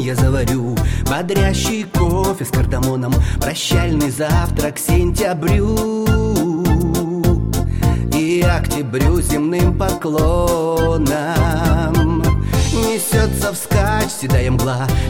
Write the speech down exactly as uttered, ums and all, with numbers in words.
я заварю бодрящий кофе с кардамоном, прощальный завтрак к сентябрю и октябрю земным поклоном. Несется вскачь седая мгла,